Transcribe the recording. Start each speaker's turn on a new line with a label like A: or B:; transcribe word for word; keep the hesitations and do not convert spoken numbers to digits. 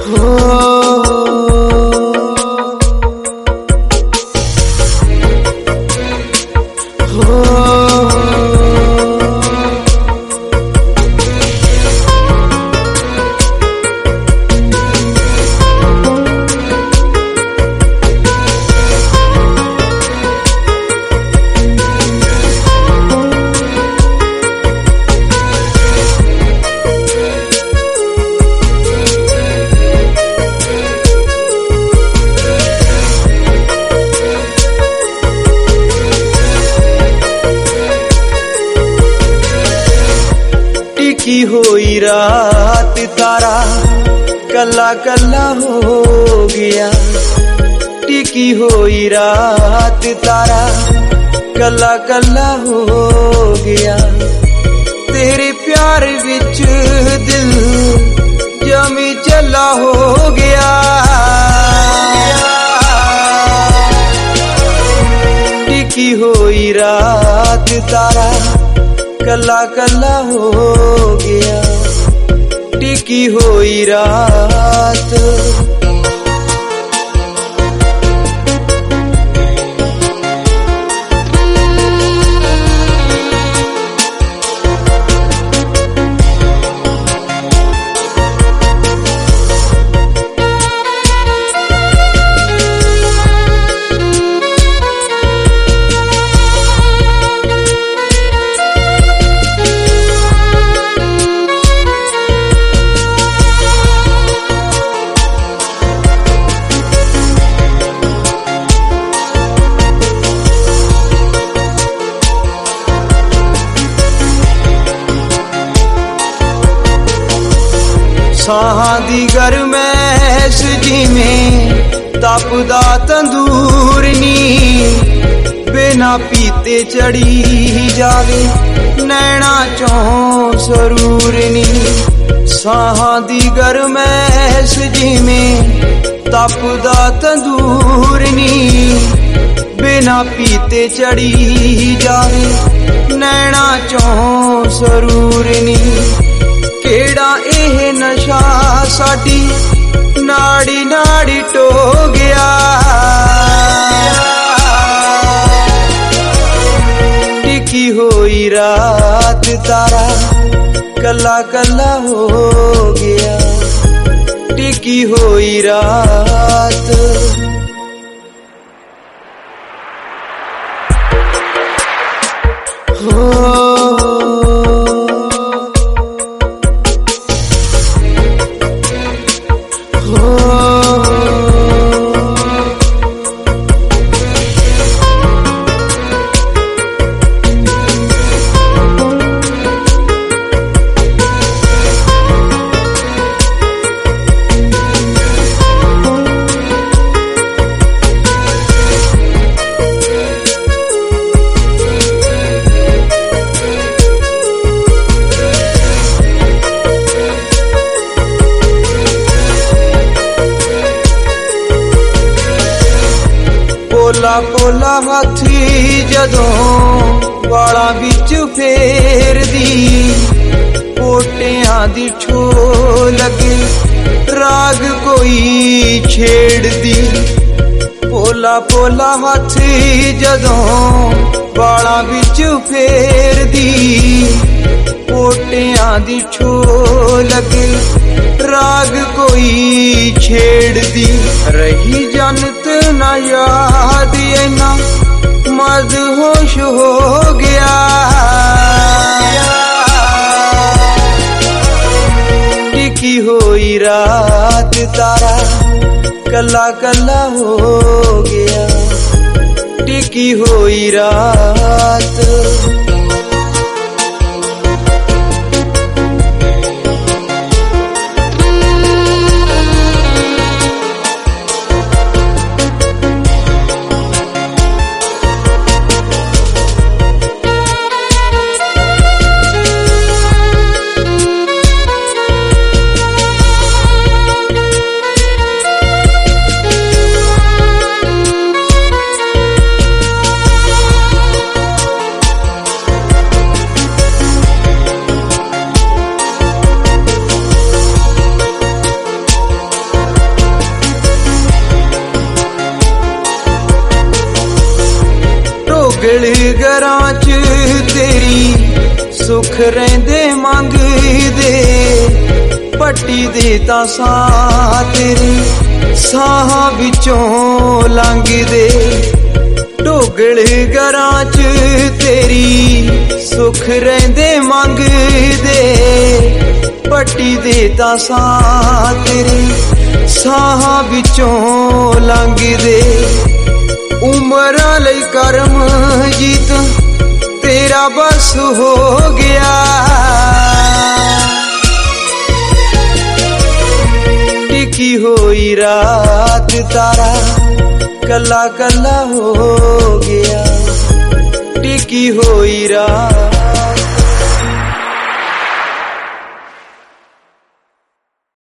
A: टिकी होई रात तारा कल्ला कल्ला हो गया। टिकी होई रात तारा कल्ला कल्ला हो गया। तेरे प्यार विच दिल जमी चला हो गया। टिकी होई रात तारा कल्ला कल्ला हो गया। टिकी होई रात साहां दी गरमैश जिमें तपदा तंदूर नी। बिना पीते चढ़ी जावे नैना चों सरूर नी। साहां दी गरमैश जिमें तपदा तंदूर नी। बिना पीते चढ़ी जावे नैना चों सरूर नी। केड़ा एह नशा साडी नाड़ी नाड़ी टो गया। टिकी होई रात तारा कल्ला कल्ला हो गया। टिकी होई रात हो पोला पोला हाथी जदों वाला बिच फेर दी। पोटियां दी ठो लगे राग कोई छेड़ दी। पोला पोला हाथी जदों वाला बिच फेर दी। पोटियां दी ठो लगे राग कोई छेड़ दी। रही जन्नत ना याद ना मदहोश हो गया। टिकी होई रात तारा कल्ला कल्ला हो गया। टिकी होई रात घरां च तेरी सुख रहिंदे मंगदे पट्टी दे तां साह तेरे साहां विचों लंघदे ढोगल घरां च तेरी सुख रहिंदे मंगदे पट्टी दे तां साह तेरे साहां विचों लंघदे उमरां लई करम जीत तेरा बस हो गया टिकी होई रात तारा कला कला हो गया टिकी होई रात